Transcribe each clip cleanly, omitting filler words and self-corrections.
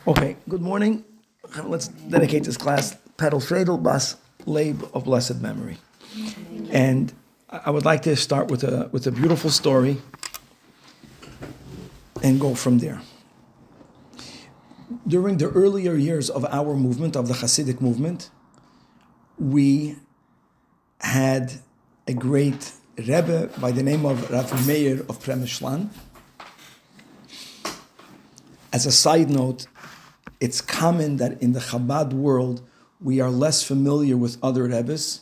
Okay, good morning. Let's dedicate this class, Pedal Fredel Bas Leib of Blessed Memory. And I would like to start with a beautiful story and go from there. During the earlier years of our movement, of the Hasidic movement, we had a great Rebbe by the name of Rav Meir of Premishlan. As a side note, it's common that in the Chabad world, we are less familiar with other Rebbes.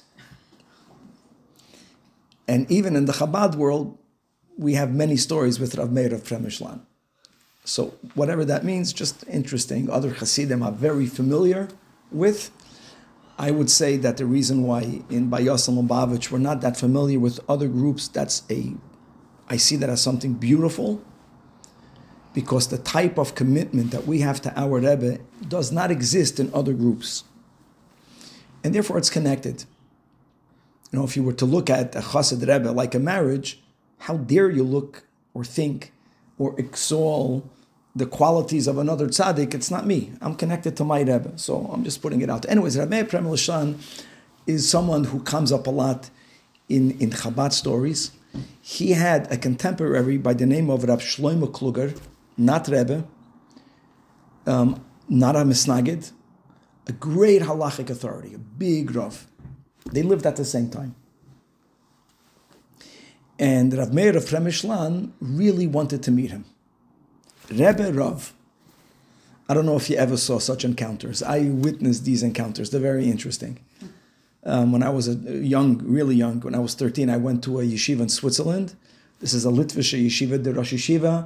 And even in the Chabad world, we have many stories with Rav Meir of Premishlan. So whatever that means, just interesting. Other Hasidim are very familiar with. I would say that the reason why in Bayos and Lubavitch we're not that familiar with other groups, I see that as something beautiful, because the type of commitment that we have to our Rebbe does not exist in other groups. And therefore it's connected. You know, if you were to look at a Chassid Rebbe like a marriage, how dare you look or think or extol the qualities of another tzaddik? It's not me. I'm connected to my Rebbe. So I'm just putting it out. Anyways, Rav Meir Premishlan is someone who comes up a lot in Chabad stories. He had a contemporary by the name of Rav Shlomo Kluger, not Rebbe, not a Misnagid, a great halachic authority, a big Rav. They lived at the same time. And Rav Meir of Premishlan really wanted to meet him. Rebbe Rav. I don't know if you ever saw such encounters. I witnessed these encounters. They're very interesting. When I was really young, when I was 13, I went to a yeshiva in Switzerland. This is a Litvish yeshiva, the Rosh Yeshiva,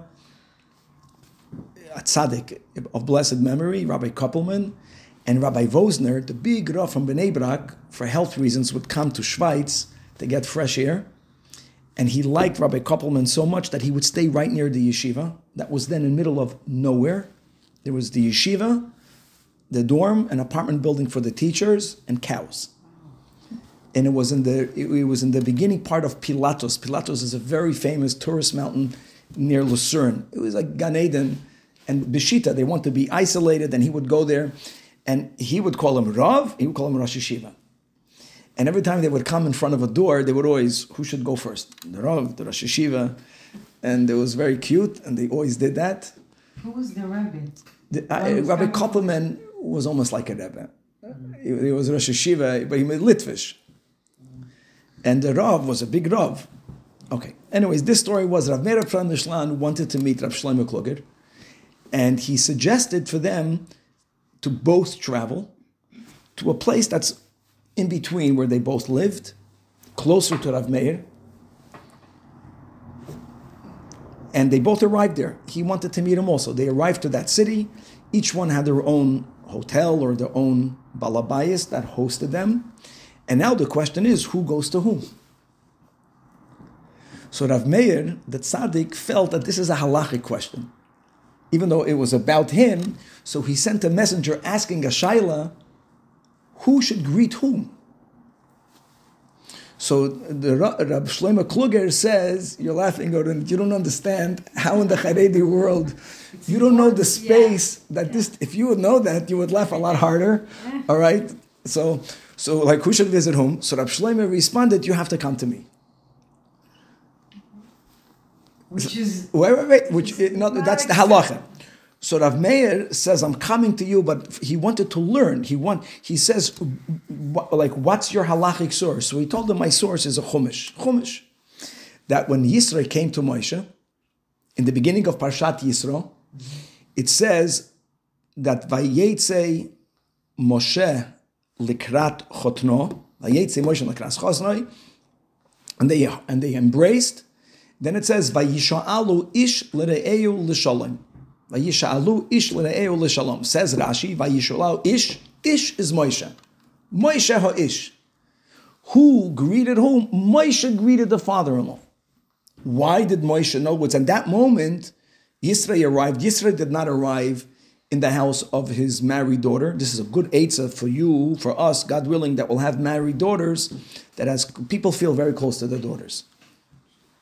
a tzaddik of blessed memory, Rabbi Koppelman, and Rabbi Vosner, the big Rav from Bnei Brak, for health reasons, would come to Schweiz to get fresh air. And he liked Rabbi Koppelman so much that he would stay right near the yeshiva. That was then in the middle of nowhere. There was the yeshiva, the dorm, an apartment building for the teachers, and cows. And it was in the beginning part of Pilatus. Pilatus is a very famous tourist mountain near Lucerne. It was like Gan Eden. And Beshita, they want to be isolated, and he would go there, and he would call him Rav, he would call him Rosh Yeshiva. And every time they would come in front of a door, they would always, who should go first? The Rav, the Rosh Yeshiva. And it was very cute, and they always did that. Who was the rabbi? Rabbi Koppelman was almost like a Rebbe. He was Rosh Yeshiva, but he was Litvish. And the Rav was a big Rav. Okay. Anyways, this story was Rav Meir Premishlan wanted to meet Rav Shlomo Kluger, and he suggested for them to both travel to a place that's in between where they both lived, closer to Rav Meir. And they both arrived there. He wanted to meet him also. They arrived to that city. Each one had their own hotel or their own balabayas that hosted them. And now the question is, who goes to whom? So Rav Meir, the tzaddik, felt that this is a halachic question. Even though it was about him, so he sent a messenger asking a shaila, who should greet whom? So the Rav Shlomo Kluger says, you're laughing, Oren, you don't understand how in the Haredi world, you don't know the space that this, if you would know that, you would laugh a lot harder, all right? So like, who should visit whom? So Rav Shlomo responded, you have to come to me. Which is... Wait, that's the halacha. So Rav Meir says, I'm coming to you, but he wanted to learn. He says, what's your halachic source? So he told him, my source is a Chumash. That when Yisro came to Moshe, in the beginning of Parshat Yisro, it says that Vayetze Moshe likrat chotno, Vayetze Moshe likrat chotno, and they embraced. Then it says, Vayisha'alu ish l're'eu l'shalom. Vayisha'alu ish l're'eu l'shalom. Says Rashi, Vayisha'alu ish is Moshe. Moshe ha'Ish. Who greeted whom? Moshe greeted the father-in-law. Why did Moshe know what's at that moment? Yisro arrived. Yisro did not arrive in the house of his married daughter. This is a good eitzah for you, for us, God willing, that will have married daughters, that as people feel very close to their daughters.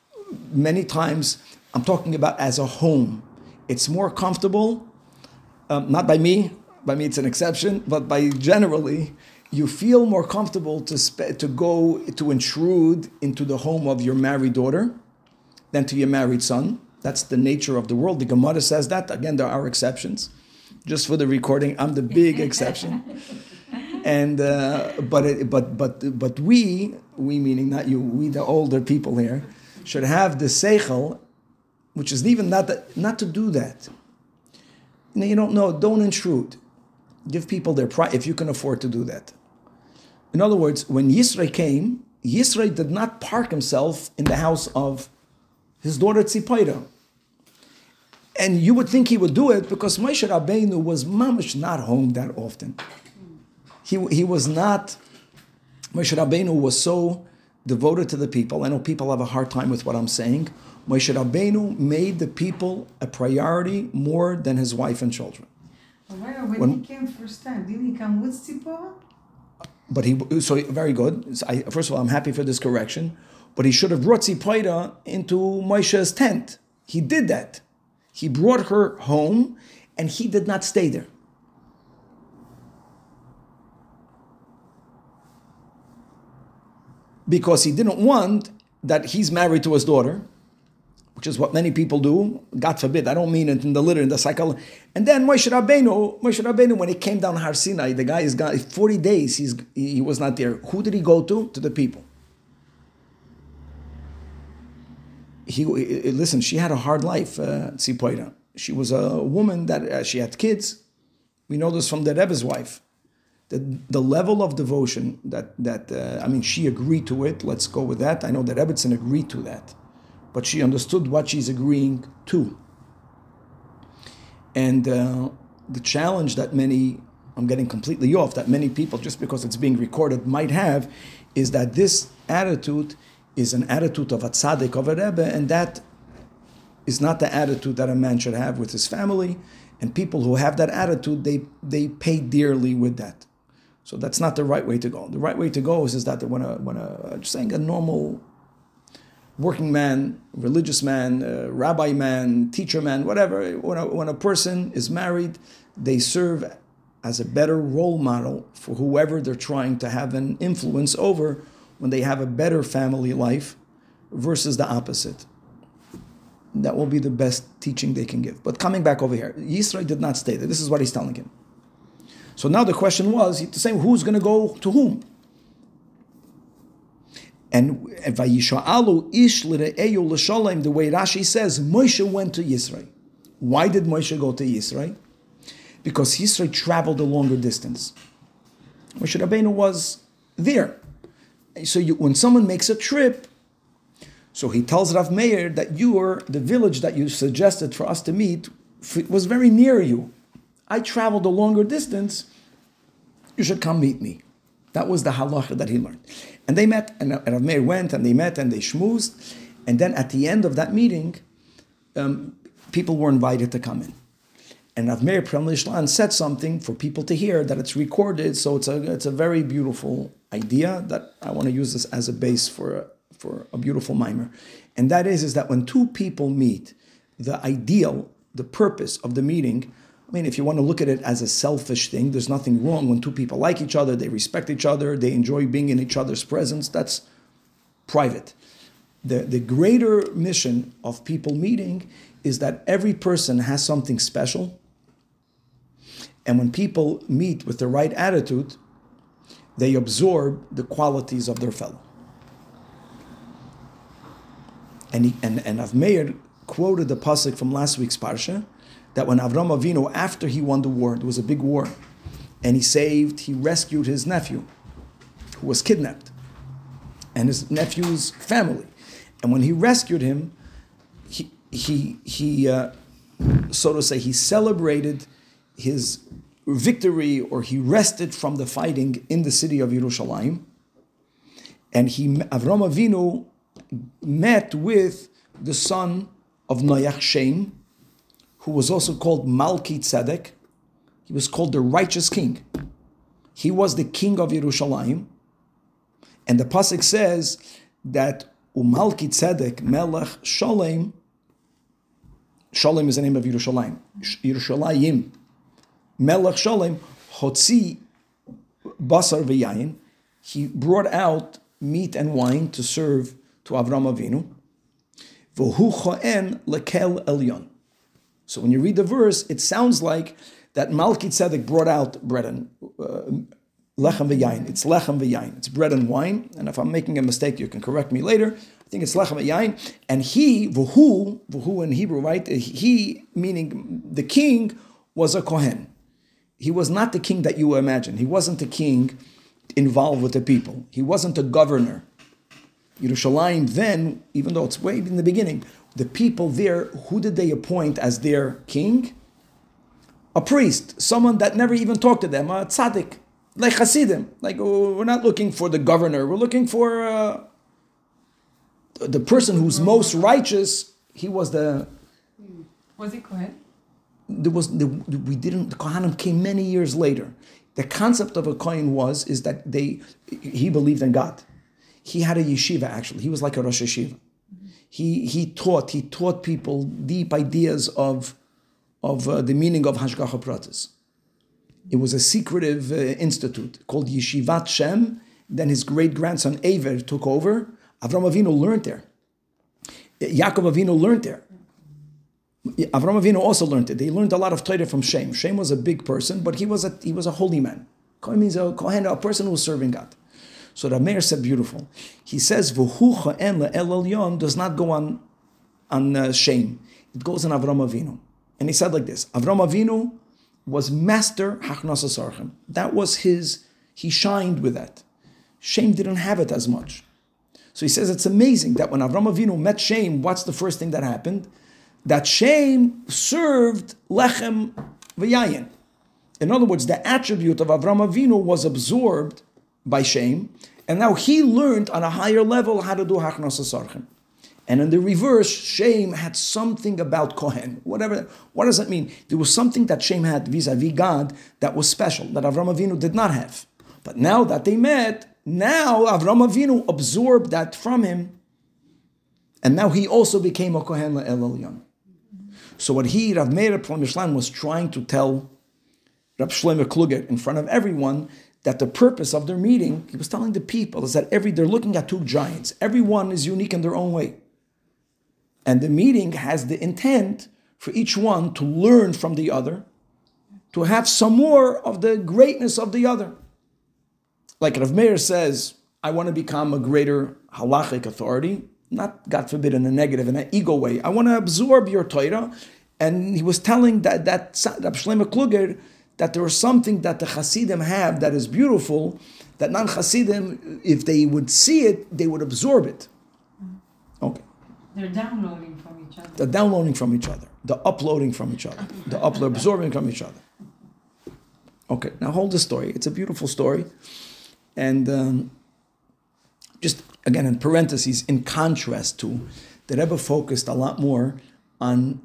Many times, I'm talking about as a home. It's more comfortable not by me. By me, it's an exception, but by generally, you feel more comfortable to go to intrude into the home of your married daughter than to your married son. That's the nature of the world. The Gemara says that. Again, there are exceptions. Just for the recording, I'm the big exception. And but we meaning not you, we the older people here, should have the seichel, which is even not to do that. You don't know. Don't intrude. Give people their pride if you can afford to do that. In other words, when Yisro came, Yisro did not park himself in the house of his daughter Tzipora. And you would think he would do it because Moshe Rabbeinu was mamish not home that often. He was not, Moshe Rabbeinu was so devoted to the people. I know people have a hard time with what I'm saying. Moshe Rabbeinu made the people a priority more than his wife and children. When he came first time, didn't he come with Tzipora? But so very good. First of all, I'm happy for this correction. But he should have brought Tzipora into Moshe's tent. He did that. He brought her home, and he did not stay there. Because he didn't want that he's married to his daughter, which is what many people do. God forbid, I don't mean it in the literal, in the cycle. And then Moshe Rabbeinu, when he came down Har Sinai, the guy is gone 40 days. He was not there. Who did he go to? To the people. Listen, she had a hard life, Tzipora. She was a woman that she had kids. We know this from the Rebbe's wife. The level of devotion that she agreed to it. Let's go with that. I know that Rebbetzin agreed to that, but she understood what she's agreeing to. And the challenge that I'm getting completely off, that many people, just because it's being recorded, might have, is that this attitude is an attitude of a tzaddik, of a Rebbe, and that is not the attitude that a man should have with his family. And people who have that attitude, they pay dearly with that. So that's not the right way to go. The right way to go is that when a normal working man, religious man, rabbi man, teacher man, whatever, when a person is married, they serve as a better role model for whoever they're trying to have an influence over when they have a better family life versus the opposite. That will be the best teaching they can give. But coming back over here, Yisro did not stay there. This is what he's telling him. So now the question was, the same, who's going to go to whom? And Vayisha'alu ish l're'eyu l'shalem, the way Rashi says, Moshe went to Yisro. Why did Moshe go to Yisro? Because Yisro traveled a longer distance. Moshe Rabbeinu was there. So when someone makes a trip, so he tells Rav Meir that the village that you suggested for us to meet was very near you. I traveled a longer distance. You should come meet me. That was the halacha that he learned. And they met, and Rav Meir went, and they met, and they schmoozed. And then at the end of that meeting, people were invited to come in. And Rav Meir Prem said something for people to hear, that it's recorded, so it's a very beautiful idea that I want to use this as a base for a beautiful mimer. And that is that when two people meet, the ideal, the purpose of the meeting, if you want to look at it as a selfish thing, there's nothing wrong when two people like each other, they respect each other, they enjoy being in each other's presence. That's private. The greater mission of people meeting is that every person has something special. And when people meet with the right attitude, they absorb the qualities of their fellow. And Rav Meir quoted the pasuk from last week's parsha, that when Avram Avinu, after he won the war, there was a big war, and he rescued his nephew, who was kidnapped, and his nephew's family. And when he rescued him, he so to say, he celebrated his victory, or he rested from the fighting in the city of Yerushalayim. And Avram Avinu met with the son of Noach Shem, who was also called Malki Tzedek. He was called the righteous king. He was the king of Yerushalayim. And the pasuk says that Umalki Tzedek Melech Shalem. Shalem is the name of Yerushalayim. Yerushalayim. Melech Sholem Hotzi Basar v'Yayin. He brought out meat and wine to serve to Avram Avinu. V'hu choen lekel elyon. So when you read the verse, it sounds like that Malki Tzedek brought out bread and lechem v'yayin. It's lechem v'yayin. It's bread and wine. And if I'm making a mistake, you can correct me later. I think it's lechem v'yayin. And he, v'hu in Hebrew, right? He, meaning the king, was a kohen. He was not the king that you imagine. He wasn't the king involved with the people. He wasn't a governor. Yerushalayim then, even though it's way in the beginning, the people there, who did they appoint as their king? A priest, someone that never even talked to them, a tzaddik, like Hasidim. Like, we're not looking for the governor, we're looking for the person who's most righteous. He was the... Was he Kohen? The Kohanim came many years later. The concept of a Kohen is that he believed in God. He had a yeshiva, actually. He was like a Rosh Yeshiva. He taught people deep ideas of the meaning of Hashgacha Pratis. It was a secretive institute called Yeshivat Shem. Then his great-grandson Ever took over. Avram Avinu learned there. Yaakov Avinu learned there. Avram Avinu also learned it. They learned a lot of Torah from Shem. Shem was a big person, but he was a holy man. Kohen means a Kohen, a person who was serving God. So the Meir said beautiful. He says, "V'hu choen le'el elyon" does not go on Shem. It goes on Avram Avinu. And he said like this: Avram Avinu was master hachnasas archem. That was he shined with that. Shem didn't have it as much. So he says it's amazing that when Avram Avinu met Shem, what's the first thing that happened? That Shem served lechem v'yayin. In other words, the attribute of Avram Avinu was absorbed by Shem, and now he learned on a higher level how to do hachnasas archem. And in the reverse, Shem had something about Kohen. What does that mean? There was something that Shem had vis-a-vis God that was special, that Avram Avinu did not have. But now that they met, now Avram Avinu absorbed that from him, and now he also became a Kohen la'el elyon. So what Rav Meir Plumishlan was trying to tell Rav Shlomo Kluger in front of everyone, that the purpose of their meeting, he was telling the people, is that they're looking at two giants. Everyone is unique in their own way. And the meeting has the intent for each one to learn from the other, to have some more of the greatness of the other. Like Rav Meir says, I want to become a greater halachic authority, not, God forbid, in a negative, in an ego way. I want to absorb your Torah. And he was telling that Rav Shlomo Kluger, that there was something that the Hasidim have that is beautiful, that non-Hasidim, if they would see it, they would absorb it. Okay. They're downloading from each other. The downloading from each other, the uploading from each other, the absorbing from each other. Okay, now hold the story. It's a beautiful story. And just, again, in parentheses, in contrast to, the Rebbe focused a lot more on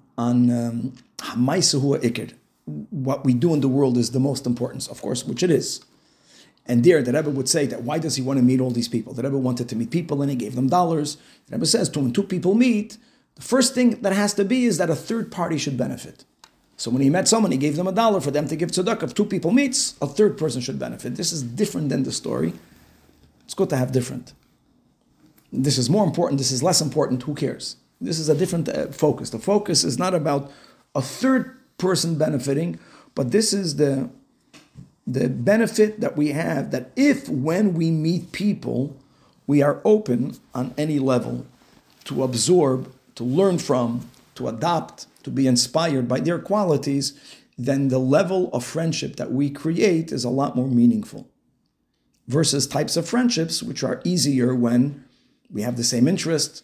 Hamaisa Hua Ikir. What we do in the world is the most important, of course, which it is. And there, the Rebbe would say that why does he want to meet all these people? The Rebbe wanted to meet people and he gave them dollars. The Rebbe says, when two people meet, the first thing that has to be is that a third party should benefit. So when he met someone, he gave them $1 for them to give tzedakah. If two people meets, a third person should benefit. This is different than the story. It's good to have different. This is more important, this is less important, who cares? This is a different focus. The focus is not about a third person benefiting, but this is the benefit that we have, that when we meet people, we are open on any level to absorb, to learn from, to adopt, to be inspired by their qualities, then the level of friendship that we create is a lot more meaningful. Versus types of friendships which are easier when we have the same interest.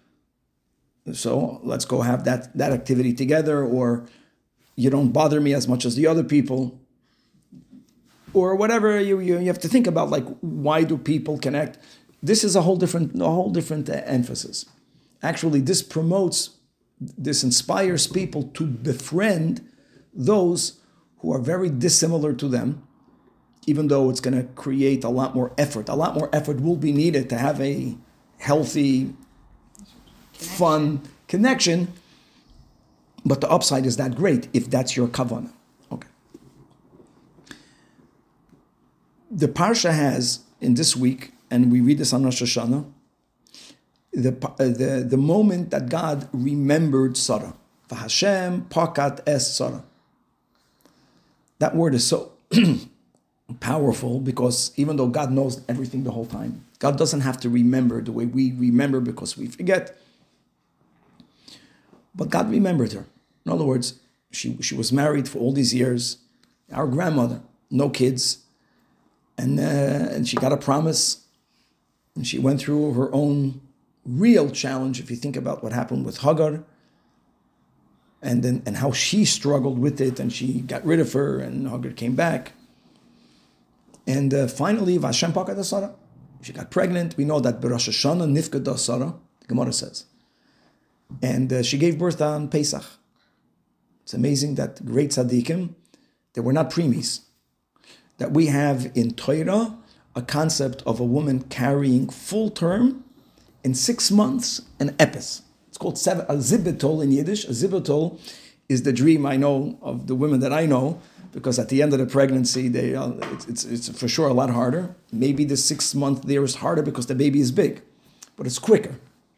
So let's go have that activity together, or you don't bother me as much as the other people, or whatever you have to think about, like, why do people connect? This is a whole different emphasis. Actually, this inspires people to befriend those who are very dissimilar to them, even though it's going to create a lot more effort. A lot more effort will be needed to have a healthy, fun connection. But the upside is that great if that's your kavanah. Okay. The Parsha has, in this week, and we read this on Rosh Hashanah, the moment that God remembered Sarah. V'Hashem pakat es Sarah. That word is so powerful because even though God knows everything the whole time, God doesn't have to remember the way we remember because we forget. But God remembered her. In other words, she was married for all these years, our grandmother, no kids, and she got a promise, and she went through her own real challenge. If you think about what happened with Hagar, and how she struggled with it, and she got rid of her, and Hagar came back, and finally, Vashem Pakat Sarah, she got pregnant. We know that Rosh Hashanah Nifkada Sarah, the Gemara says, and she gave birth on Pesach. It's amazing that great tzaddikim, they were not preemies. That we have in Torah a concept of a woman carrying full term in 6 months an epis. It's called a zibitol in Yiddish. A zibitol is the dream I know of the women that I know, because at the end of the pregnancy, it's for sure a lot harder. Maybe the 6 month there is harder because the baby is big, but it's quicker.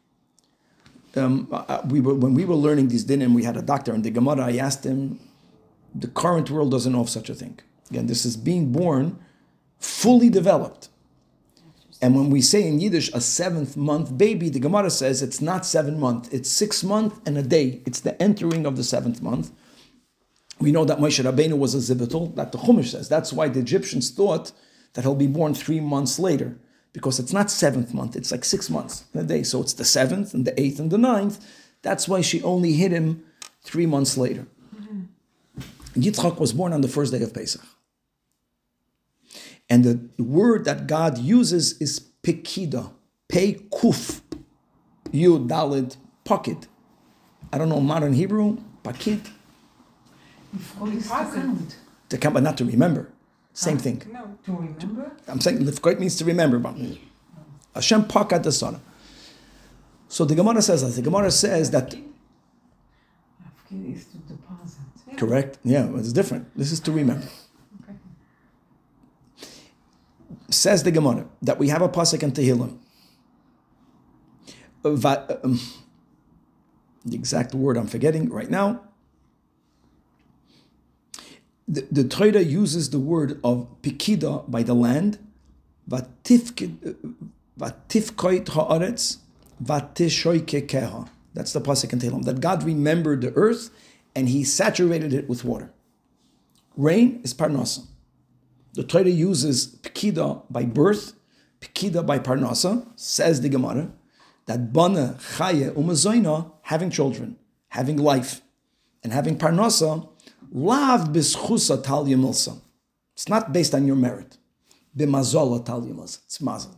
When we were learning these dinim, we had a doctor in the Gemara. I asked him, the current world doesn't know of such a thing. Again, this is being born fully developed. And when we say in Yiddish a 7th month baby, the Gemara says it's not 7 months, it's 6 months and a day. It's the entering of the 7th month. We know that Moshe Rabbeinu was a zibitul, that the Chumash says. That's why the Egyptians thought that he'll be born 3 months later, because it's not 7th month, it's like 6 months and a day. So it's the 7th and the 8th and the 9th. That's why she only hit him 3 months later. Yitzchak was born on the first day of Pesach. And the word that God uses is pekida, pei kuf, yud dalid, pocket. I don't know modern Hebrew, pakid. To count, but not to remember. Same thing. No, to remember? I'm saying lifkoit means to remember. Hashem pakat the Sarah. So the Gemara says that. Is to deposit. Yeah. Correct? Yeah, it's different. This is to remember. Okay. Says the Gemara that we have a pasuk in Tehillim. The exact word I'm forgetting right now. The Torah uses the word of pikida by the land, vatifkoit haaretz, vatishoikekeha. That's the pasuk in Tehillim, that God remembered the earth and He saturated it with water. Rain is parnasa. The Torah uses pikida by birth, pikida by parnasa. Says the Gemara that bana chaya umazoina, having children, having life, and having parnasa. Lav bischusa talya milsa. It's not based on your merit. Bimazola talya milsa. It's mazel.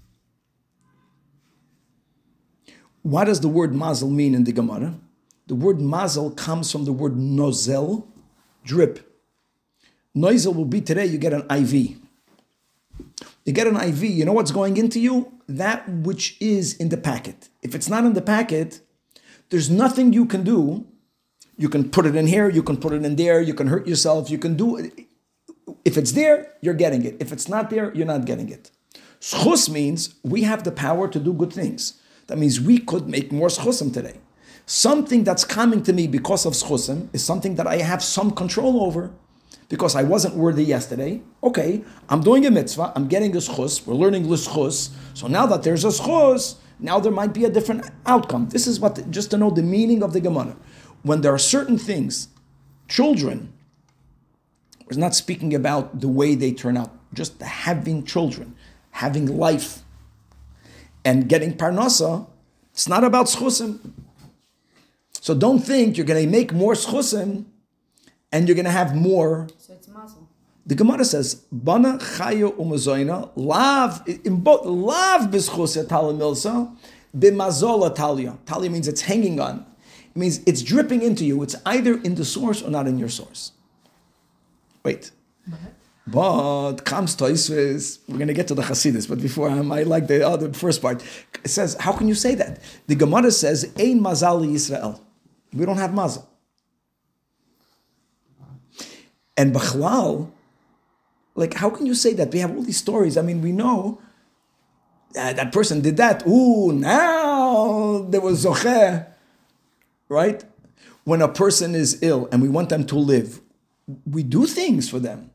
What does the word mazel mean in the Gemara? The word mazel comes from the word nozel, drip. Nozel will be today, you get an IV. You get an IV, you know what's going into you? That which is in the packet. If it's not in the packet, there's nothing you can do. You can put it in here, you can put it in there, you can hurt yourself, you can do it. If it's there, you're getting it. If it's not there, you're not getting it. Schus means we have the power to do good things. That means we could make more schusim today. Something that's coming to me because of schusim is something that I have some control over because I wasn't worthy yesterday. Okay, I'm doing a mitzvah, I'm getting a schus, we're learning l'schus. So now that there's a schus, now there might be a different outcome. This is what, just to know the meaning of the Gemara. When there are certain things, children, we're not speaking about the way they turn out, just having children, having life, and getting parnasa, it's not about schusim. So don't think you're going to make more schusim and you're going to have more. So it's mazel. The Gemara says, "Bana chayo umazoina lav in both lav b'schus talia milsa b'mazola talia." Talia means it's hanging on. It means it's dripping into you. It's either in the source or not in your source. Wait. But comes Tosfos, we're going to get to the Hasidus, but before I like the first part. It says, how can you say that? The Gemara says, Ein mazal Yisrael. We don't have mazal. And Bachlal, Like, how can you say that? We have all these stories. I mean, we know that person did that. Ooh, now there was zocheh, right? When a person is ill and we want them to live, we do things for them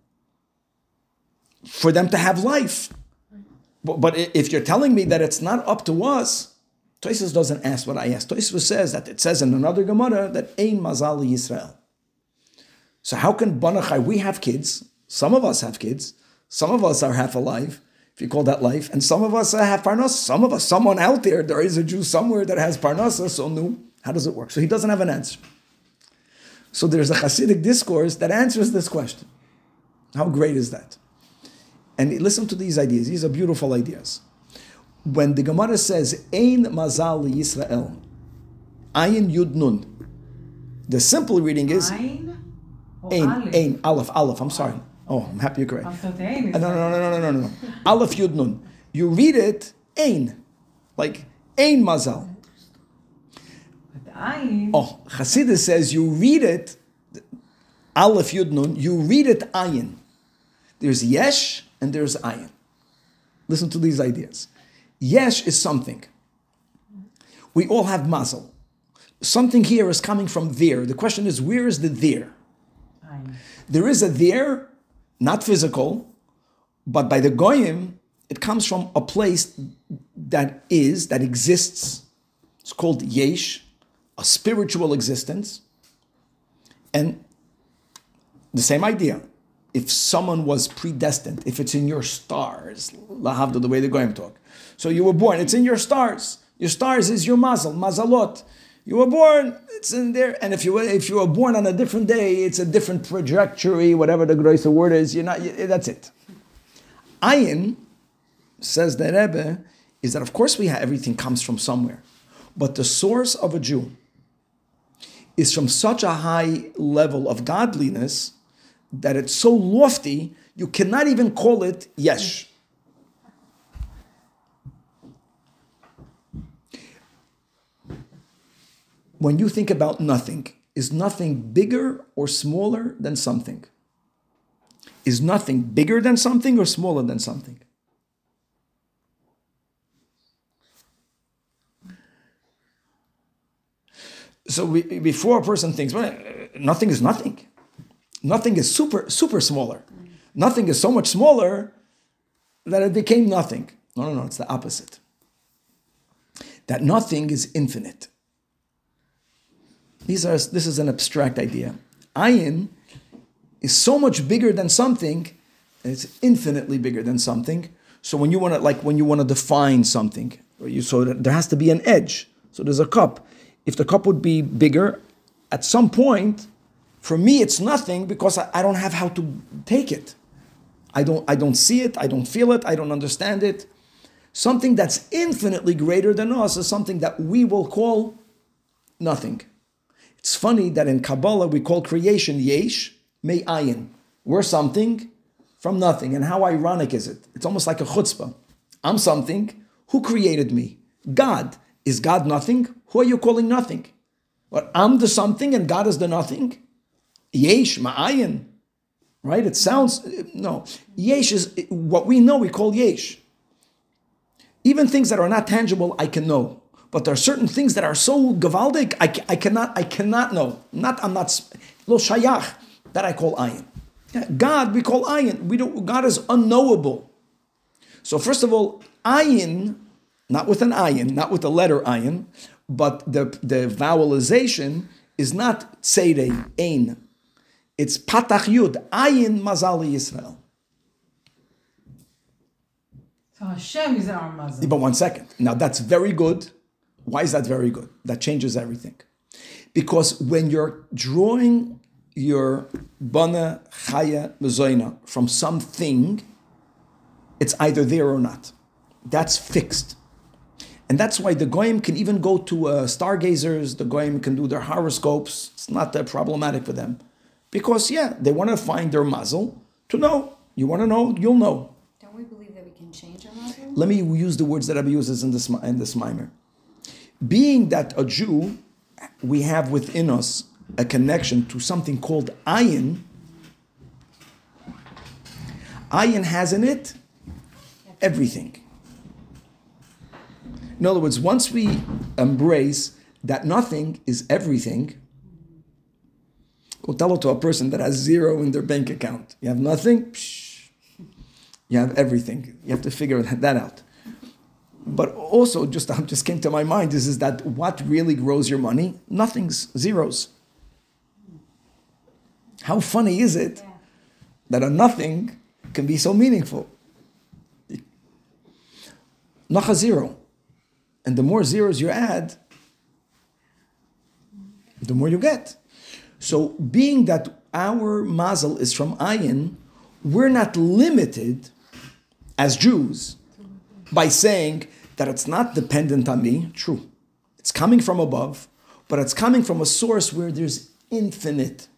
to have life. But if you're telling me that it's not up to us, Tosfos doesn't ask what I asked. Tosfos says that it says in another Gemara that Ein Mazal Yisrael. So how can Banachai, we have kids, some of us have kids, some of us are half alive, if you call that life, and some of us have parnasa, someone out there is a Jew somewhere that has parnasa, so no, how does it work? So he doesn't have an answer. So there's a Hasidic discourse that answers this question. How great is that? And listen to these ideas. These are beautiful ideas. When the Gemara says, Ein Mazal Yisrael, Ayin Yud Nun, the simple reading is, Ein or Ein, Aleph, I'm sorry. Oh, I'm happy you're correct. I thought Ein is No. Aleph Yud Nun. You read it, Ein, like Ein Mazal. But Ein. Oh, Chassidus says you read it, Aleph Yud Nun, you read it Ayin. There's Yesh and there's Ayin. Listen to these ideas. Yesh is something. We all have Mazal. Something here is coming from there. The question is, where is the there? Ein. There is a there, not physical, but by the Goyim, it comes from a place that exists. It's called Yesh, a spiritual existence. And the same idea. If someone was predestined, if it's in your stars, lahavda, the way the Goyim talk. So you were born, it's in your stars. Your stars is your mazal, mazalot. You were born, it's in there. And if you were born on a different day, it's a different trajectory, whatever the grosser word is, that's it. Ayin, says the Rebbe, is that of course everything comes from somewhere. But the source of a Jew is from such a high level of godliness that it's so lofty, you cannot even call it yesh. When you think about nothing, is nothing bigger or smaller than something? Is nothing bigger than something or smaller than something? So before a person thinks, well, nothing is nothing. Nothing is super, super smaller. Nothing is so much smaller that it became nothing. No, it's the opposite. That nothing is infinite. This is an abstract idea. Ayin is so much bigger than something, and it's infinitely bigger than something. So when you want to define something, so there has to be an edge. So there's a cup. If the cup would be bigger, at some point, for me it's nothing because I don't have how to take it. I don't see it, I don't feel it, I don't understand it. Something that's infinitely greater than us is something that we will call nothing. It's funny that in Kabbalah we call creation yesh, may ayin. We're something from nothing. And how ironic is it? It's almost like a chutzpah. I'm something. Who created me? God. Is God nothing? Who are you calling nothing? But I'm the something and God is the nothing? Yesh, ma'ayin. Right? It sounds, no. Yesh is what we know, we call yesh. Even things that are not tangible, I can know. But there are certain things that are so gavaldik, I cannot know. I'm not lo shayach, that I call ayin. God, we call ayin. God is unknowable. So first of all, ayin, not with an ayin, not with the letter ayin, but the vowelization is not tseirei, ein. It's patach yud, ayin mazali Yisrael. So Hashem is our mazal. But 1 second. Now that's very good. Why is that very good? That changes everything. Because when you're drawing your bana chaya mezoina from something, it's either there or not. That's fixed. And that's why the Goyim can even go to stargazers, the Goyim can do their horoscopes. It's not that problematic for them. Because, they want to find their mazel to know. You want to know, you'll know. Don't we believe that we can change our mazel? Let me use the words that Rabbi uses in this mimer. Being that a Jew, we have within us a connection to something called ayin. Ayin has in it everything. In other words, once we embrace that nothing is everything, go tell it to a person that has zero in their bank account. You have nothing, psh, you have everything. You have to figure that out. But also, just came to my mind is that what really grows your money? Nothing's, zeros. How funny is it that a nothing can be so meaningful? Not a zero. And the more zeros you add, the more you get. So being that our mazel is from ayin, we're not limited as Jews by saying that it's not dependent on me. True. It's coming from above, but it's coming from a source where there's infinite.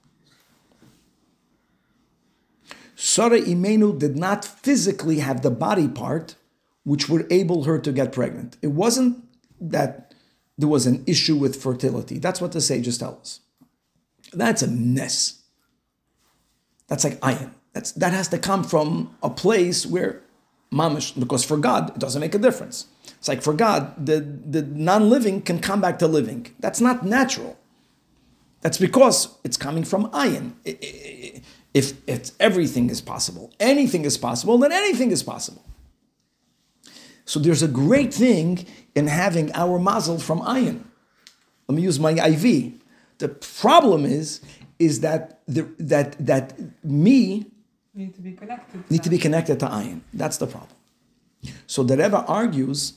Sarah Imenu did not physically have the body part which would enable her to get pregnant. It wasn't that there was an issue with fertility. That's what the sages tell us. That's a mess. That's like ayin. That has to come from a place where mamish, because for God, it doesn't make a difference. It's like for God, the non-living can come back to living. That's not natural. That's because it's coming from ayin. If everything is possible, anything is possible, then anything is possible. So there's a great thing in having our mazel from ayin. Let me use my IV. The problem is that me Need to be connected. Need to be connected to ayin. That's the problem. So the Rebbe argues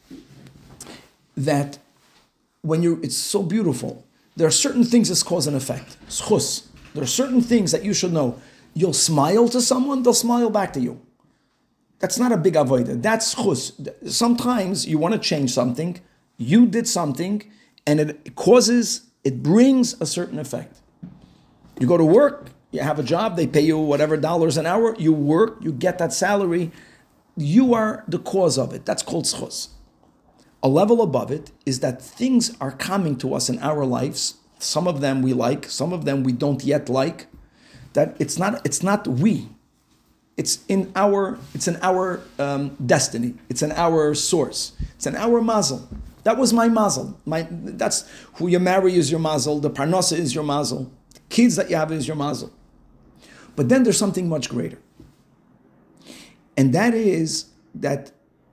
that it's so beautiful. There are certain things that's cause and effect. Schus. There are certain things that you should know. You'll smile to someone, they'll smile back to you. That's not a big avodah. That's schus. Sometimes you want to change something, you did something, and it brings a certain effect. You go to work, you have a job, they pay you whatever dollars an hour, you work, you get that salary, you are the cause of it. That's called schus. A level above it is that things are coming to us in our lives. Some of them we like, some of them we don't yet like. That it's not we. It's in our destiny. It's in our source. It's in our mazel. That was my mazel. That's who you marry is your mazel. The parnasa is your mazel. The kids that you have is your mazel. But then there's something much greater. And that is that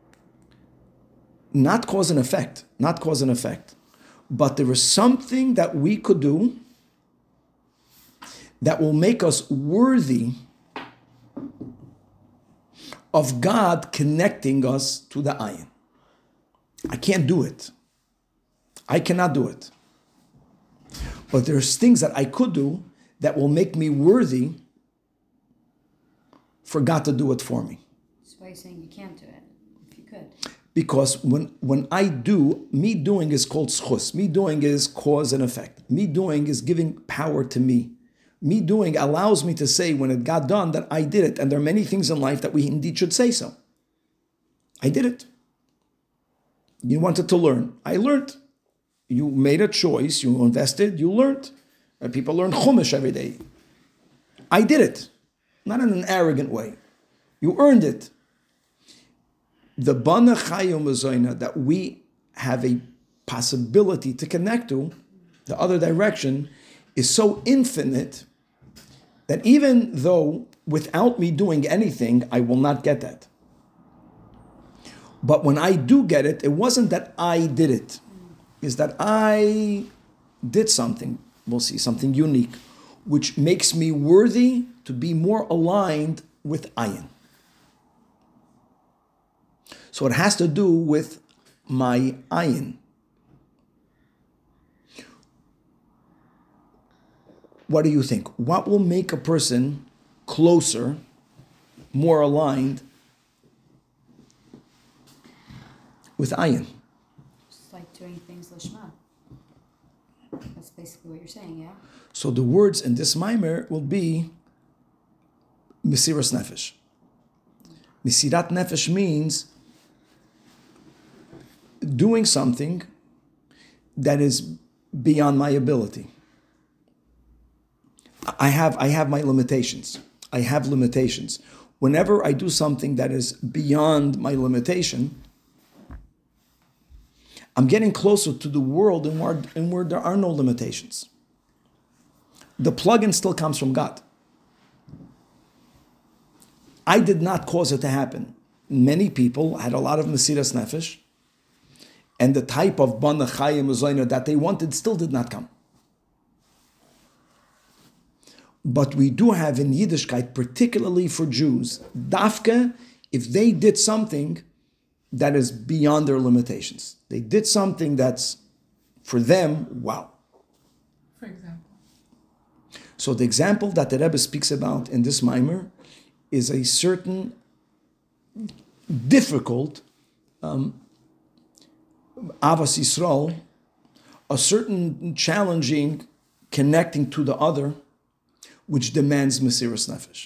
not cause and effect, but there is something that we could do that will make us worthy of God connecting us to the ayin. I can't do it. I cannot do it. But there's things that I could do that will make me worthy for God to do it for me. So why are you saying you can't do it if you could? Because when I do, me doing is called schus. Me doing is cause and effect. Me doing is giving power to me. Me doing allows me to say when it got done that I did it. And there are many things in life that we indeed should say so. I did it. You wanted to learn. I learned. You made a choice. You invested. You learned. People learn Chumash every day. I did it. Not in an arrogant way. You earned it. The Bana Chayim Mazoina that we have a possibility to connect to, the other direction, is so infinite that even though without me doing anything, I will not get that. But when I do get it, it wasn't that I did it. It's that I did something, we'll see, something unique, which makes me worthy to be more aligned with ayin. So it has to do with my ayin. What do you think? What will make a person closer, more aligned with ayin? Just like doing things lishma. That's basically what you're saying, yeah? So the words in this mimer will be Mesiras Nefesh. Mesirat Nefesh means doing something that is beyond my ability. I have my limitations. I have limitations. whenever I do something that is beyond my limitation, I'm getting closer to the world in where there are no limitations. The plug-in still comes from God. I did not cause it to happen. Many people had a lot of Mesiras Nefesh, and the type of Bana Chayim Uzoyna that they wanted still did not come. But we do have in Yiddishkeit, particularly for Jews, dafke, if they did something that is beyond their limitations. They did something that's, for them, wow. For example. So the example that the Rebbe speaks about in this Maimer is a certain difficult Avas Yisrael, a certain challenging connecting to the other, which demands Mesiras Nefesh.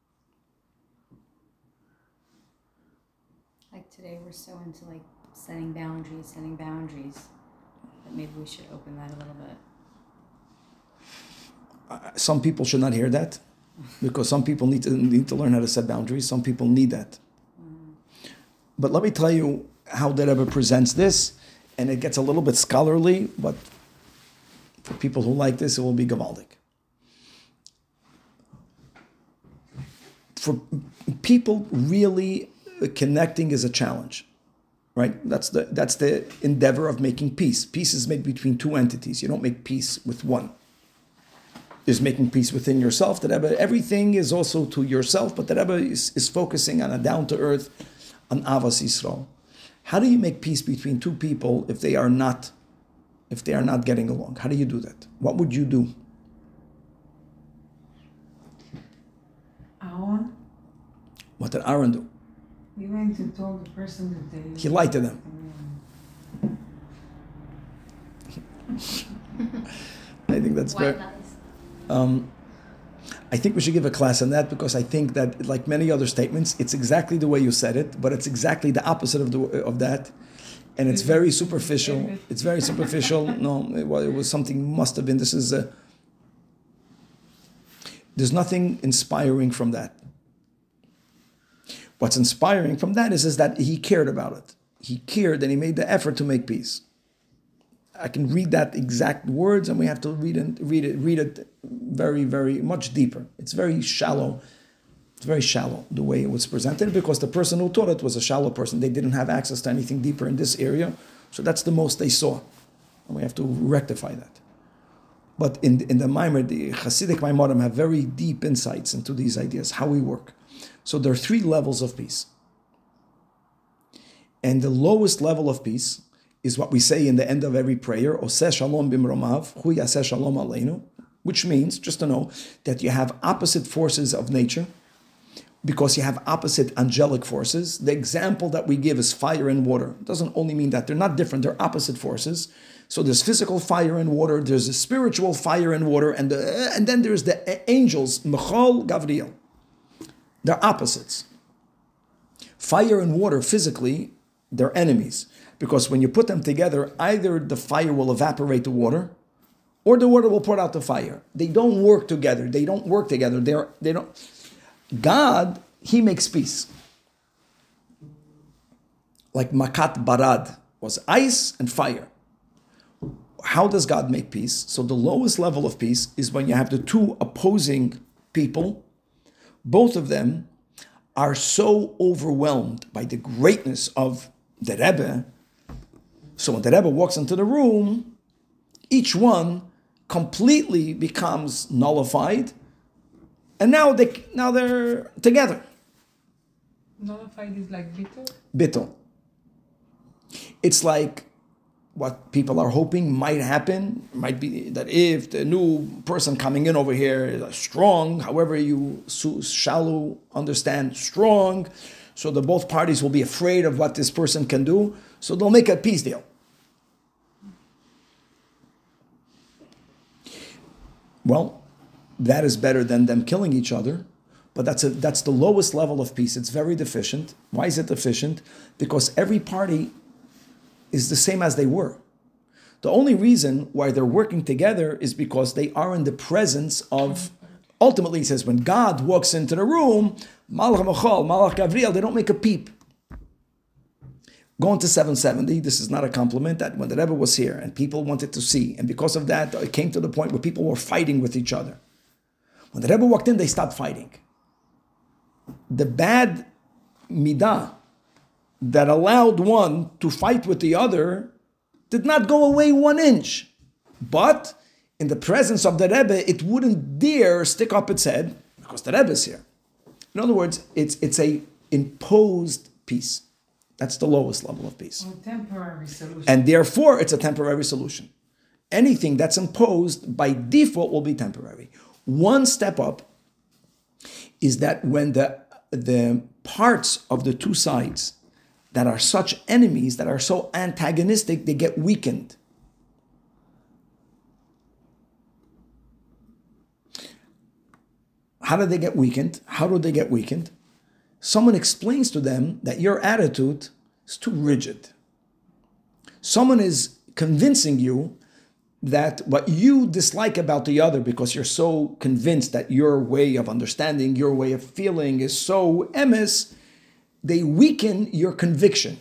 Like today, we're so into like setting boundaries, that maybe we should open that a little bit. Some people should not hear that, because some people need to learn how to set boundaries. Some people need that. But let me tell you how the Rebbe presents this, and it gets a little bit scholarly, but for people who like this, it will be gavaldic. For people, really, connecting is a challenge, right? That's the endeavor of making peace. Peace is made between two entities. You don't make peace with one. There's making peace within yourself. The Rebbe, everything is also to yourself, but the Rebbe is focusing on a down-to-earth, on Avas Yisrael. How do you make peace between two people if they are not getting along? How do you do that? What would you do? Aaron, What did Aaron do? he went to tell the person that they... He lied to them. I think that's White fair. lies. I think we should give a class on that, because I think that, like many other statements, it's exactly the way you said it, but it's exactly the opposite of that, and it's very superficial. It's very superficial. No, it was something must have been. There's nothing inspiring from that. What's inspiring from that is that he cared about it. He cared, and he made the effort to make peace. I can read that exact words, and we have to read it very, very much deeper. It's very shallow. It's very shallow, the way it was presented, because the person who taught it was a shallow person. They didn't have access to anything deeper in this area, so that's the most they saw. And we have to rectify that. But in the Maimer, the Hasidic Maimarim have very deep insights into these ideas, how we work. So there are 3 levels of peace. And the lowest level of peace is what we say in the end of every prayer, Oseh Shalom Bimromav, Hu Yaseh Shalom Aleinu, which means, just to know, that you have opposite forces of nature, because you have opposite angelic forces. The example that we give is fire and water. It doesn't only mean that they're not different, they're opposite forces. So there's physical fire and water, there's a spiritual fire and water, and then there's the angels, Michal, Gavriel. They're opposites. Fire and water, physically, they're enemies. Because when you put them together, either the fire will evaporate the water, or the water will put out the fire. They don't work together. They don't work together. They don't. God, He makes peace. Like Makat Barad was ice and fire. How does God make peace? So the lowest level of peace is when you have the 2 opposing people. Both of them are so overwhelmed by the greatness of the Rebbe. So when the Rebbe walks into the room, each one completely becomes nullified, and now they're together. Nullified is like bitter? Bittul. It's like what people are hoping might happen. Might be that if the new person coming in over here is strong, however you shallow understand strong, so that both parties will be afraid of what this person can do, so they'll make a peace deal. Well, that is better than them killing each other, but that's the lowest level of peace. It's very deficient. Why is it deficient? Because every party is the same as they were. The only reason why they're working together is because they are in the presence of, ultimately, he says, when God walks into the room, Malach Machal, Malach Gavriel, they don't make a peep. Going to 770, this is not a compliment, that when the Rebbe was here and people wanted to see, and because of that, it came to the point where people were fighting with each other. When the Rebbe walked in, they stopped fighting. The bad midah that allowed one to fight with the other did not go away 1 inch. But in the presence of the Rebbe, it wouldn't dare stick up its head because the Rebbe is here. In other words, it's a imposed peace. That's the lowest level of peace. Or temporary solution. And therefore, it's a temporary solution. Anything that's imposed by default will be temporary. One step up is that when the parts of the two sides that are such enemies, that are so antagonistic, they get weakened. How do they get weakened? Someone explains to them that your attitude is too rigid. Someone is convincing you that what you dislike about the other, because you're so convinced that your way of understanding, your way of feeling is so emes, they weaken your conviction.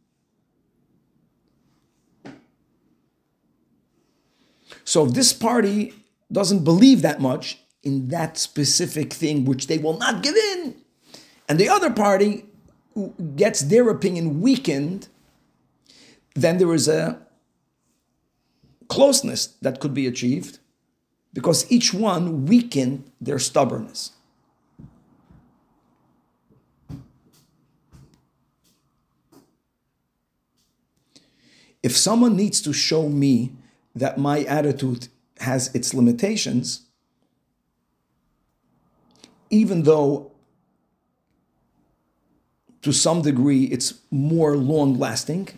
So if this party doesn't believe that much in that specific thing, which they will not give in, and the other party gets their opinion weakened, then there is a closeness that could be achieved because each one weakened their stubbornness. If someone needs to show me that my attitude has its limitations, even though to some degree it's more long-lasting,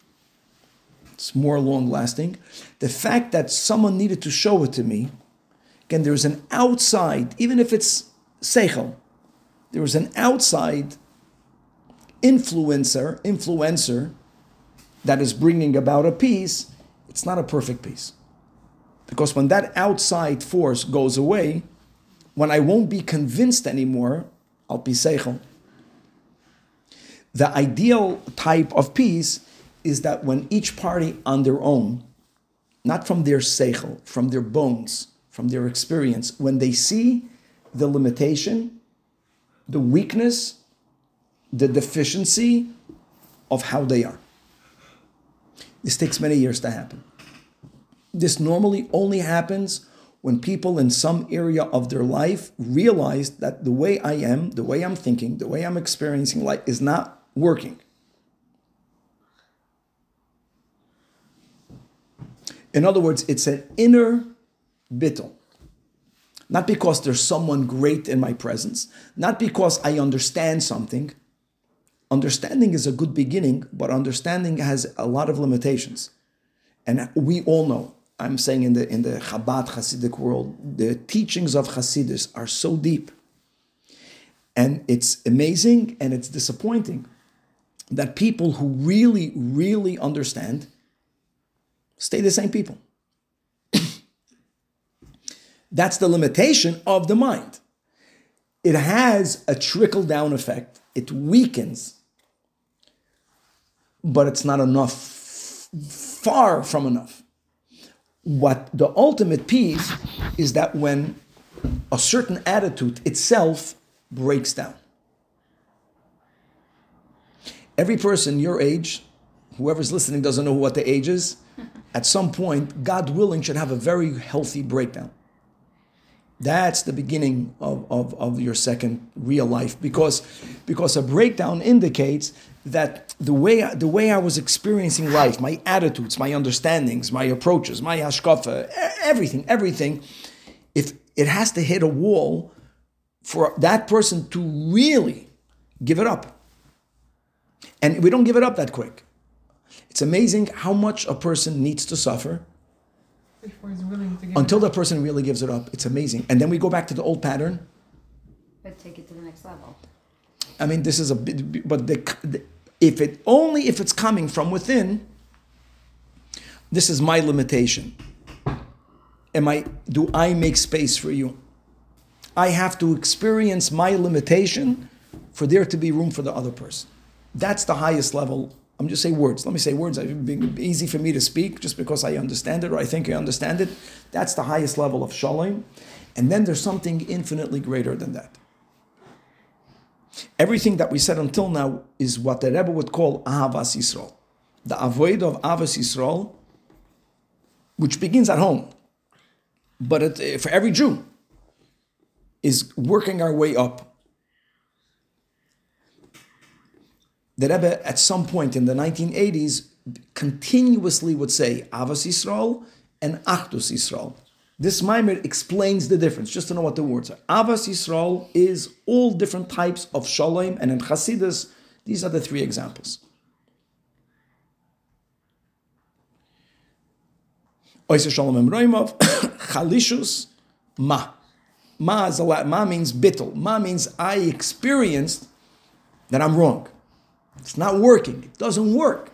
the fact that someone needed to show it to me, again, there's an outside, even if it's seichel, there is an outside influencer that is bringing about a peace. It's not a perfect peace. Because when that outside force goes away, when I won't be convinced anymore, I'll be seichel. The ideal type of peace is that when each party on their own, not from their seichel, from their bones, from their experience, when they see the limitation, the weakness, the deficiency of how they are. This takes many years to happen. This normally only happens when people in some area of their life realize that the way I am, the way I'm thinking, the way I'm experiencing life is not working. In other words, it's an inner bittul. Not because there's someone great in my presence, not because I understand something. Understanding is a good beginning, but understanding has a lot of limitations. And we all know, I'm saying in the Chabad Hasidic world, the teachings of Hasidus are so deep. And it's amazing and it's disappointing that people who really, really understand stay the same people. That's the limitation of the mind. It has a trickle-down effect. It weakens, but it's not enough, far from enough. What the ultimate peace is that when a certain attitude itself breaks down. Every person your age, whoever's listening doesn't know what the age is, at some point, God willing, should have a very healthy breakdown. That's the beginning of your second real life, because a breakdown indicates that the way I was experiencing life, my attitudes, my understandings, my approaches, my hashkafa, everything, if it has to hit a wall for that person to really give it up. And we don't give it up that quick. It's amazing how much a person needs to suffer before he's willing to give until it the up. person really gives it up. It's amazing. And then we go back to the old pattern. But take it to the next level. I mean, this is a bit, but if it's coming from within, this is my limitation. Do I make space for you? I have to experience my limitation for there to be room for the other person. That's the highest level. I'm just saying words. Let me say words. It's easy for me to speak just because I understand it or I think I understand it. That's the highest level of shalom. And then there's something infinitely greater than that. Everything that we said until now is what the Rebbe would call Ahavas Yisrael. The avoid of Ahavas Yisrael, which begins at home, but for every Jew, is working our way up. The Rebbe, at some point in the 1980s, continuously would say Ahavas Yisrael and Achdus Yisrael. This Maimer explains the difference, just to know what the words are. Ahavas Yisrael is all different types of shalom, and in Chassidus, these are the three examples. Oiseh Shalom Emroimov, Chalishus, Ma. Ma means bittul. Ma means I experienced that I'm wrong. It's not working. It doesn't work.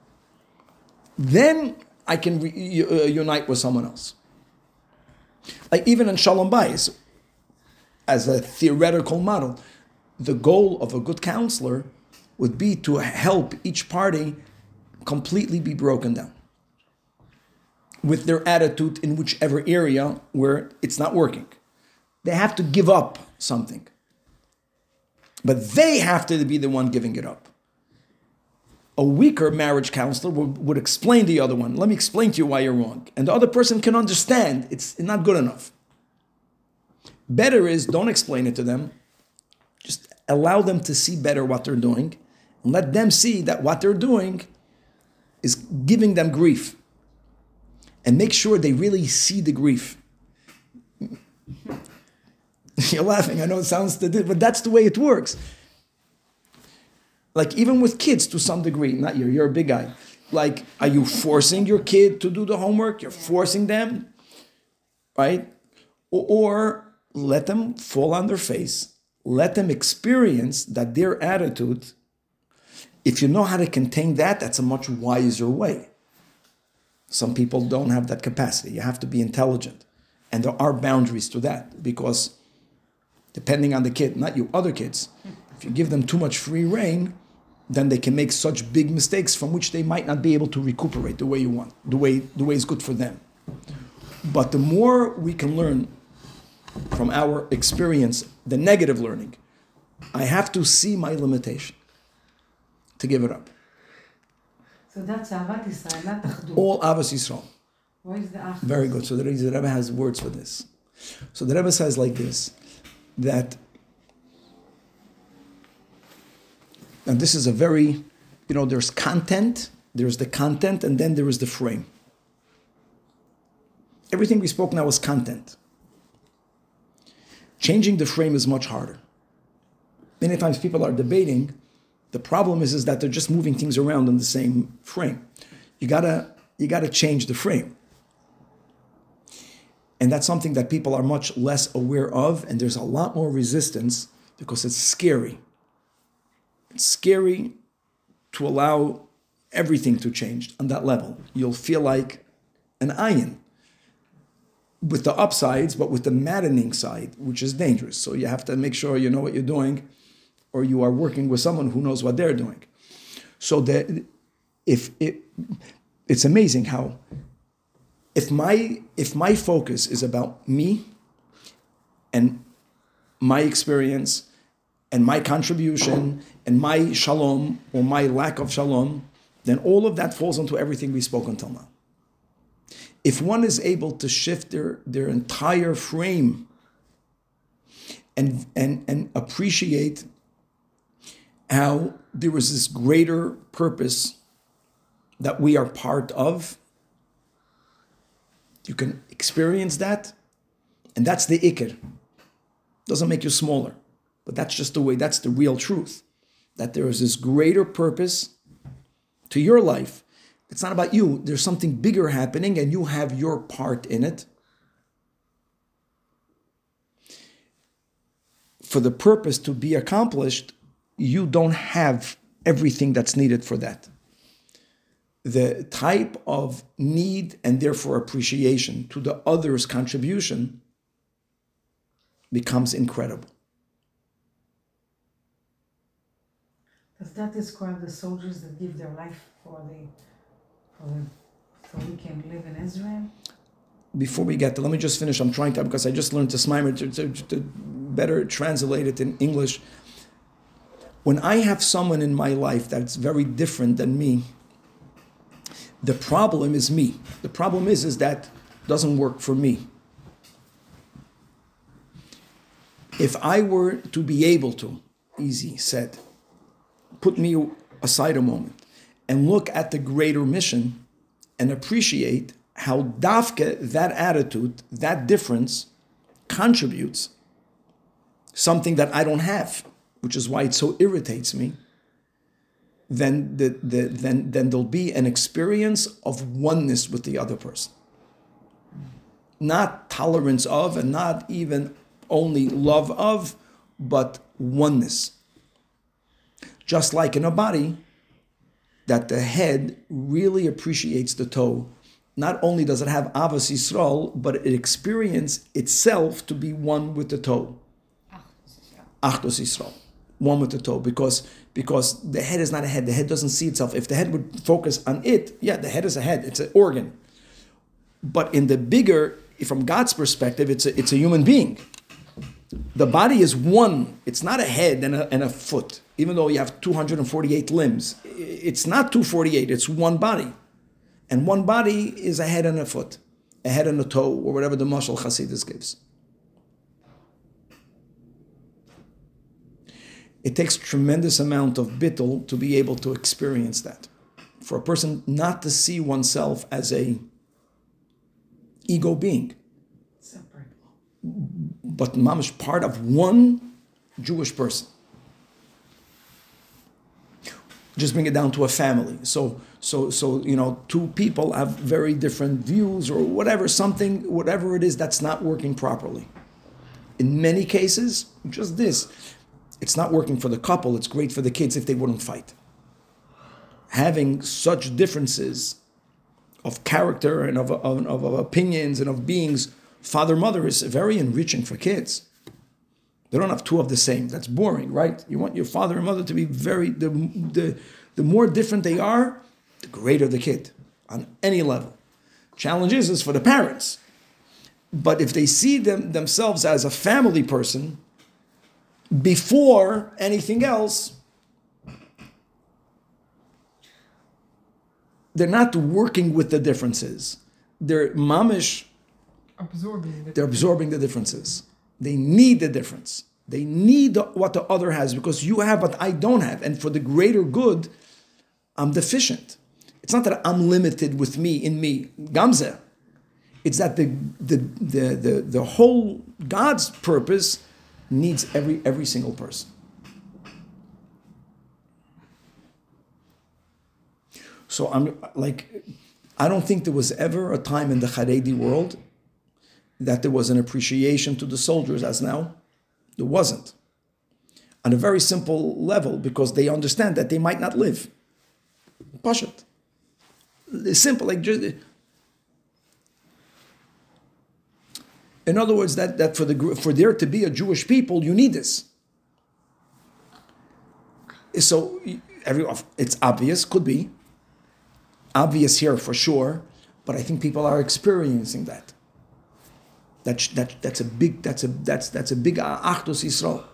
Then I can unite with someone else. Like even in Shalom Bayis, as a theoretical model, the goal of a good counselor would be to help each party completely be broken down with their attitude in whichever area where it's not working. They have to give up something. But they have to be the one giving it up. A weaker marriage counselor would explain the other one. Let me explain to you why you're wrong. And the other person can understand it's not good enough. Better is don't explain it to them. Just allow them to see better what they're doing. And let them see that what they're doing is giving them grief. And make sure they really see the grief. You're laughing. I know it sounds stupid, but that's the way it works. Like even with kids to some degree, not you're a big guy. Like, are you forcing your kid to do the homework? You're forcing them, right? Or let them fall on their face. Let them experience that their attitude, if you know how to contain that, that's a much wiser way. Some people don't have that capacity. You have to be intelligent. And there are boundaries to that because depending on the kid, not you, other kids, if you give them too much free rein, then they can make such big mistakes from which they might not be able to recuperate the way you want, the way is good for them. But the more we can learn from our experience, the negative learning, I have to see my limitation to give it up. So that's Ahavat Yisrael, not Achdut. All Ahavas Yisrael. What is the Achdut? Very good. So the Rebbe has words for this. So the Rebbe says like this, that, and this is a very, there's content, there's the content, and then there is the frame. Everything we spoke now is content. Changing the frame is much harder. Many times people are debating. The problem is that they're just moving things around in the same frame. You gotta change the frame. And that's something that people are much less aware of, and there's a lot more resistance because it's scary. It's scary to allow everything to change on that level. You'll feel like an ayin with the upsides, but with the maddening side, which is dangerous. So you have to make sure you know what you're doing, or you are working with someone who knows what they're doing. So that it's amazing how if my focus is about me and my experience and my contribution and my shalom or my lack of shalom, then all of that falls into everything we spoke until now. If one is able to shift their entire frame and appreciate how there is this greater purpose that we are part of, you can experience that, and that's the ikr. Doesn't make you smaller, but that's just the way, that's the real truth, that there is this greater purpose to your life. It's not about you. There's something bigger happening, and you have your part in it. For the purpose to be accomplished, you don't have everything that's needed for that. The type of need and therefore appreciation to the other's contribution becomes incredible. Does that describe the soldiers that give their life so we can live in Israel? Before we get to, let me just finish. I'm trying to, because I just learned to Smimer to better translate it in English. When I have someone in my life that's very different than me, the problem is me. The problem is that it doesn't work for me. If I were to be able to, easy said, put me aside a moment and look at the greater mission and appreciate how dafke, that attitude, that difference contributes something that I don't have, which is why it so irritates me, then there'll be an experience of oneness with the other person. Not tolerance of, and not even only love of, but oneness. Just like in a body, that the head really appreciates the toe. Not only does it have Avos Yisrael, but it experiences itself to be one with the toe. Achdus Yisrael. One with the toe. Because the head is not a head. The head doesn't see itself. If the head would focus on it, yeah, the head is a head. It's an organ. But in the bigger, from God's perspective, it's a human being. The body is one. It's not a head and a foot. Even though you have 248 limbs, it's not 248. It's one body. And one body is a head and a foot, a head and a toe, or whatever the mashal Hasidus gives. It takes tremendous amount of bittul to be able to experience that. For a person not to see oneself as a ego being, Separate. but mamish part of one Jewish person. Just bring it down to a family. So two people have very different views or whatever it is that's not working properly. In many cases, just this, it's not working for the couple. It's great for the kids if they wouldn't fight. Having such differences of character and of opinions and of beings, father, mother, is very enriching for kids. They don't have two of the same. That's boring, right? You want your father and mother to be the more different they are, the greater the kid on any level. Challenge is for the parents. But if they see themselves as a family person before anything else, they're not working with the differences. They're mamish. They're absorbing the differences. They need the difference. They need what the other has because you have what I don't have. And for the greater good, I'm deficient. It's not that I'm limited with me in me. Gamze. It's that the whole God's purpose needs every single person. So I don't think there was ever a time in the Haredi world that there was an appreciation to the soldiers as now. There wasn't. On a very simple level, because they understand that they might not live. Pashat. It's simple, in other words, that for there to be a Jewish people, you need this. So it's obvious, could be obvious here for sure, but I think people are experiencing that. That's a big Achdus Yisrael.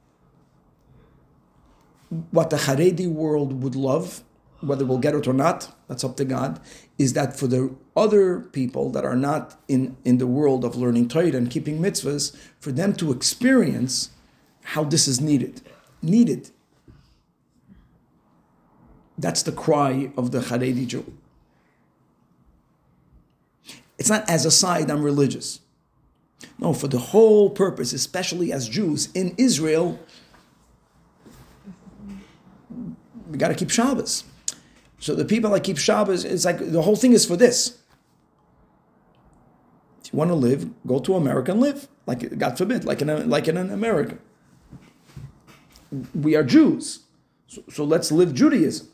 What the Haredi world would love, whether we'll get it or not, that's up to God, is that for the other people that are not in the world of learning Torah and keeping mitzvahs, for them to experience how this is needed. Needed. That's the cry of the Haredi Jew. It's not as a side, I'm religious. No, for the whole purpose, especially as Jews in Israel, we got to keep Shabbos. So the people that keep Shabbos, it's like the whole thing is for this. If you want to live, go to America and live. Like, God forbid, like in America. We are Jews. So let's live Judaism.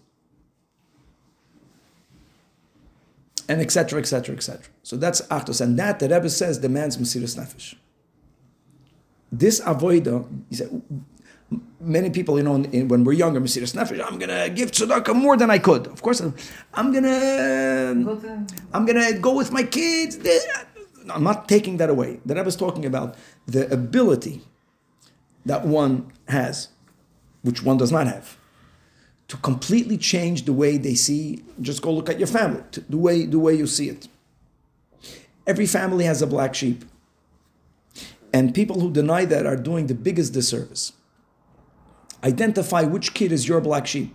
And etc., etc., etc. So that's Achdus. And that the Rebbe says demands Mesiras Nefesh. This avoida, he said, many people, when we're younger, Mesiras Nefesh, I'm gonna give tzedakah more than I could. Of course, I'm gonna go with my kids. I'm not taking that away. The Rebbe is talking about the ability that one has, which one does not have, to completely change the way they see. Just go look at your family, the way you see it. Every family has a black sheep, and people who deny that are doing the biggest disservice. Identify which kid is your black sheep.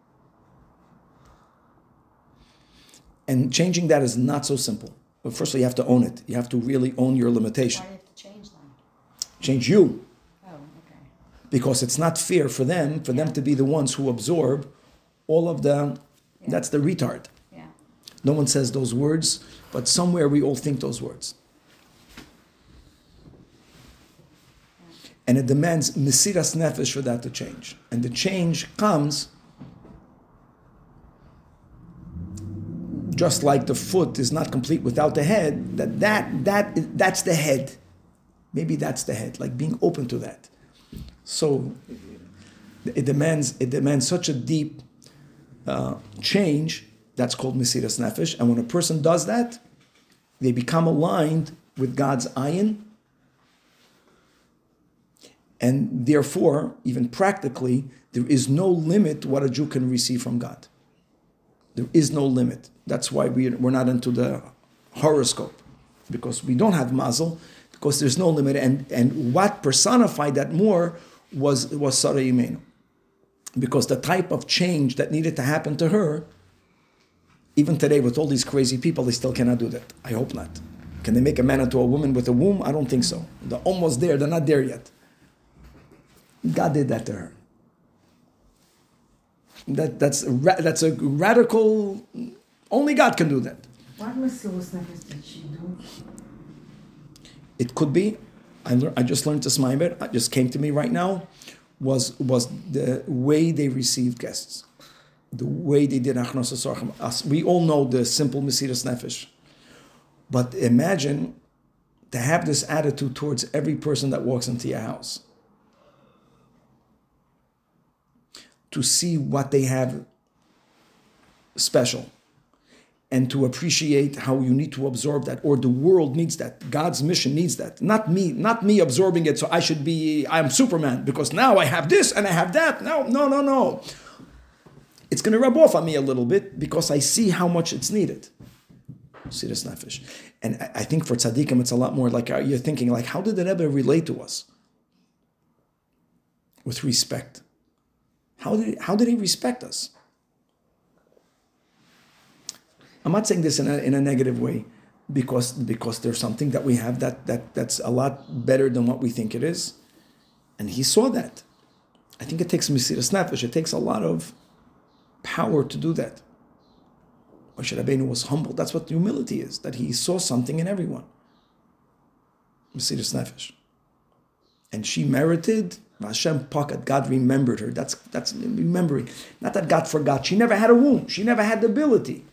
And changing that is not so simple. But first, you have to own it. You have to really own your limitation. Why do you have to change them? Change you. Oh, okay. Because it's not fair for them to be the ones who absorb all of the, that's the retard. Yeah. No one says those words, but somewhere we all think those words. And it demands Mesiras Nefesh for that to change. And the change comes just like the foot is not complete without the head, that's the head. Maybe that's the head, like being open to that. So it demands such a deep change, that's called Mesiras Nefesh. And when a person does that, they become aligned with God's ayin. And therefore, even practically, there is no limit to what a Jew can receive from God. There is no limit. That's why we're not into the horoscope, because we don't have mazel, because there's no limit. And what personified that more was Sarah Imenu. Because the type of change that needed to happen to her, even today with all these crazy people, they still cannot do that. I hope not. Can they make a man into a woman with a womb? I don't think so. They're almost there. They're not there yet. God did that to her. That's a radical. Only God can do that. What Mesiras Nefesh did she do? It could be. I just learned this maimer. It just came to me right now. Was the way they received guests, the way they did achnos asarchem. We all know the simple Mesiras Nefesh, but imagine to have this attitude towards every person that walks into your house. To see what they have special and to appreciate how you need to absorb that, or the world needs that. God's mission needs that. Not me absorbing it so I'm Superman because now I have this and I have that. No. It's going to rub off on me a little bit because I see how much it's needed. Mesiras Nefesh. And I think for tzaddikim it's a lot more like you're thinking like, how did the Rebbe relate to us? With respect. How did he respect us? I'm not saying this in a negative way, because there's something that we have that's a lot better than what we think it is, and he saw that. I think it takes Mesiras Nefesh. It takes a lot of power to do that. Moshe Rabbeinu was humble. That's what humility is. That he saw something in everyone. Mesiras Nefesh, and she merited. Hashem Pakat, God remembered her. That's remembering. Not that God forgot. She never had a womb. She never had the ability.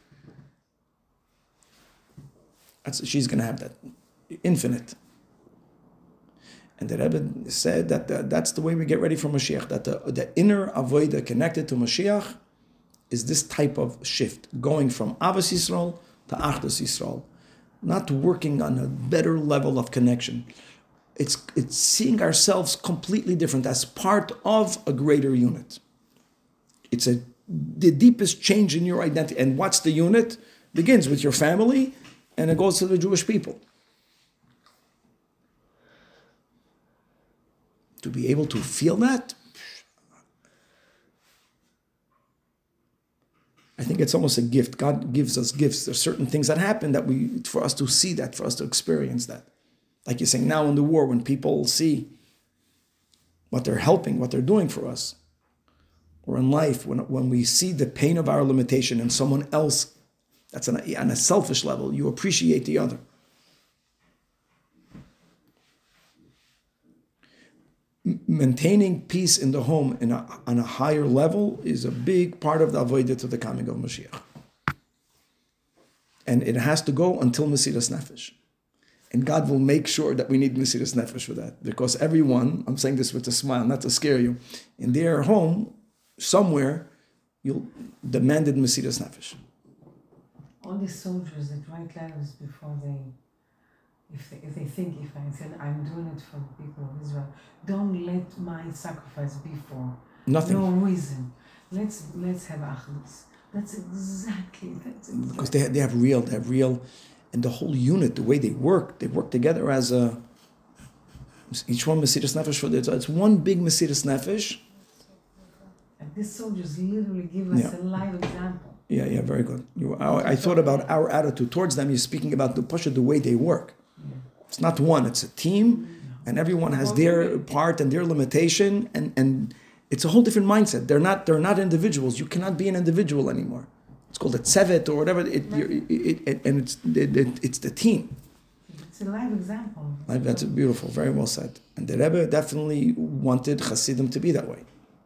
She's going to have that. Infinite. And the Rebbe said that that's the way we get ready for Mashiach. That the inner avodah connected to Mashiach is this type of shift. Going from Avos Yisrael to Achdus Yisrael. Not working on a better level of connection. It's seeing ourselves completely different as part of a greater unit. It's the deepest change in your identity. And what's the unit? Begins with your family and it goes to the Jewish people. To be able to feel that, I think it's almost a gift. God gives us gifts. There's certain things that happen for us to see that, for us to experience that. Like you're saying now in the war, when people see what they're helping, what they're doing for us, or in life, when we see the pain of our limitation in someone else, that's on a selfish level, you appreciate the other. Maintaining peace in the home on a higher level is a big part of the avodah to the coming of Mashiach. And it has to go until Mesiras Nefesh. And God will make sure that we need Mesiras Nefesh for that. Because everyone, I'm saying this with a smile, not to scare you, in their home, somewhere, you'll demanded Mesiras Nefesh. All these soldiers that write letters before if they think, if I said, I'm doing it for the people of Israel, don't let my sacrifice be for Nothing. no reason. Let's have achdus. That's exactly. Because they have real, and the whole unit, the way they work together as each one Mesiras Nefesh for it. So it's one big Mesiras Nefesh. And these soldiers literally give us a live example. Yeah, very good. I thought about our attitude towards them. You're speaking about the way they work. Yeah. It's not one, it's a team, and everyone has their part and their limitation, and it's a whole different mindset. They're not individuals. You cannot be an individual anymore. It's called a tzevet or whatever, and it's the team. It's a live example. That's beautiful, very well said. And the Rebbe definitely wanted Hasidim to be that way.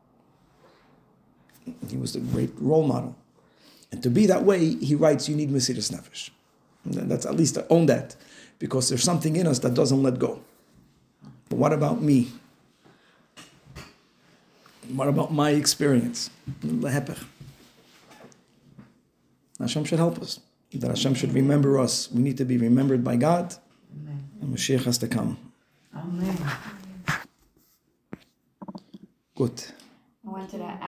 He was the great role model. And to be that way, he writes, you need Mesiras Nefesh. And that's at least, own that. Because there's something in us that doesn't let go. But what about me? What about my experience? Lehepech. Hashem should help us. That Hashem should remember us. We need to be remembered by God. Amen. And Mashiach has to come. Amen. Good. I wanted to